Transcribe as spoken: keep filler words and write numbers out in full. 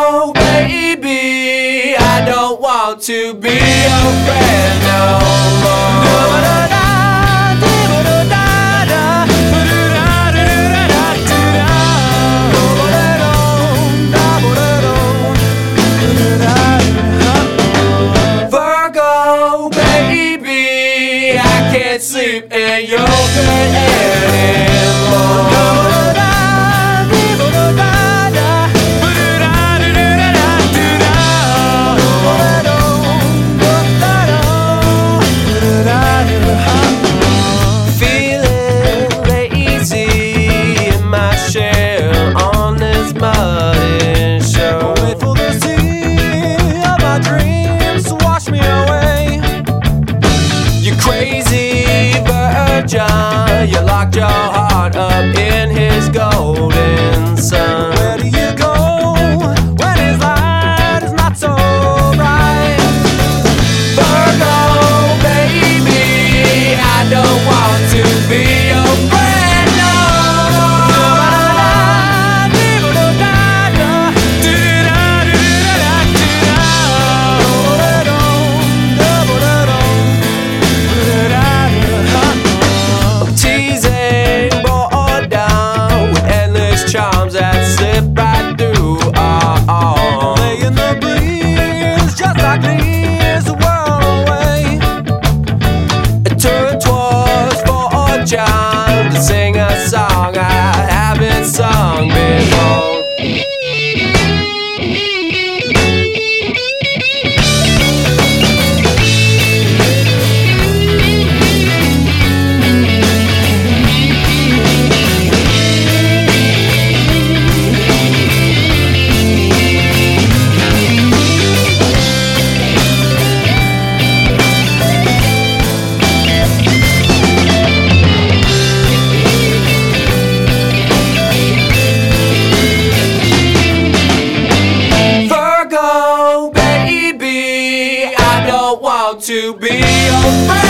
Virgo, baby, I don't want to be your friend no more. Virgo, baby, I can't sleep in your bed anymore. Crazy virgin, you locked your heart up in his golden sun. Where do you go when his light is not so bright? Virgo, baby, I don't want to be your friend no more. Charms that slip right through our arms, lay in the breeze, just like leaves the world away. It turned towards for John to sing a song I haven't sung before. To be your friend.